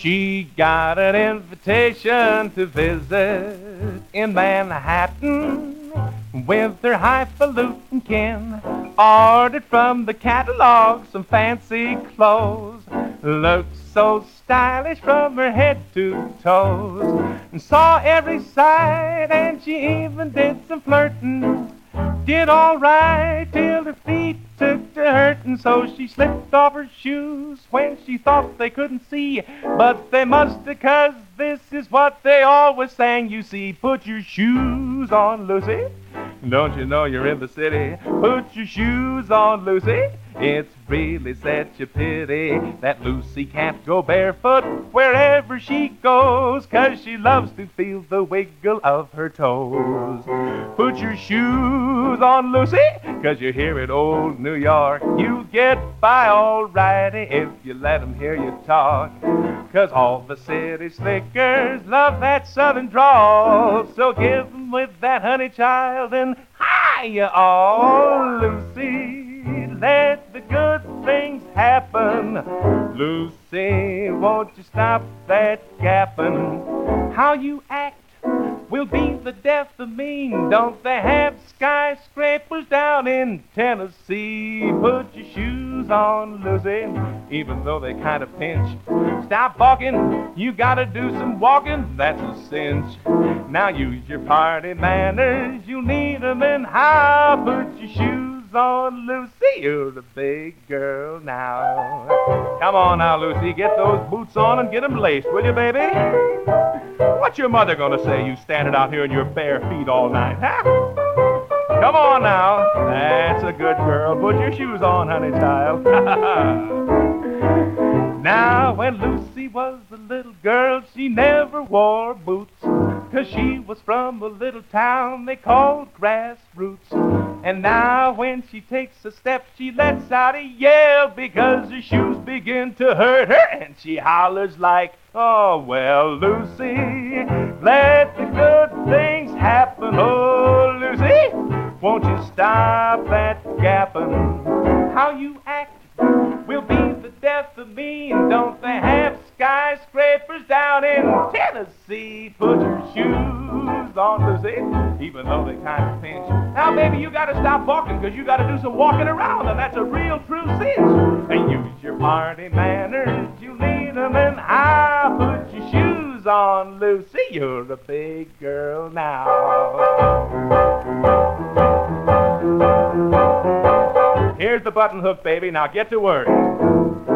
She got an invitation to visit in Manhattan with her highfalutin kin. Ordered from the catalog some fancy clothes. Looked so stylish from her head to toes. And saw every sight and she even did some flirting. Did all right till her feet took to hurting, so she slipped off her shoes when she thought they couldn't see. But they must, because this is what they always sang, you see. Put your shoes on, Lucy. Don't you know you're in the city? Put your shoes on, Lucy. It's really such a pity that Lucy can't go barefoot wherever she goes, 'cause she loves to feel the wiggle of her toes. Put your shoes on, Lucy, 'cause you're here in old New York. You get by all righty if you let 'em hear you talk, 'cause all the city slickers love that southern drawl. So give 'em with that honey child and hi-ya all, Lucy. Let the good things happen. Lucy, won't you stop that gapping? How you act will be the death of me. Don't they have skyscrapers down in Tennessee? Put your shoes on, Lucy, even though they kind of pinch. Stop balking, you gotta do some walking, that's a cinch. Now use your party manners, you'll need 'em, and how? Put your shoes on, Lucy, you're a big girl now. Come on now, Lucy, get those boots on and get 'em laced, will you, baby? What's your mother gonna say, you standing out here in your bare feet all night, huh? Come on now, that's a good girl. Put your shoes on, honey child. Now, when Lucy was a little girl, she never wore boots, 'cause she was from a little town they called Grassroots. And now when she takes a step, she lets out a yell, because her shoes begin to hurt her, and she hollers like, oh, well, Lucy, let the good things happen. Oh, Lucy, won't you stop that gapping? How you act will be the death of me, and don't they have skyscrapers down in Tennessee? Put your shoes on, Lucy, even though they kind of pinch. Now, baby, you gotta stop walking, 'cause you gotta do some walking around, and that's a real true cinch. And use your party manners, you need 'em, and I put your shoes on, Lucy, you're a big girl now. Here's the button hook, baby, now get to work.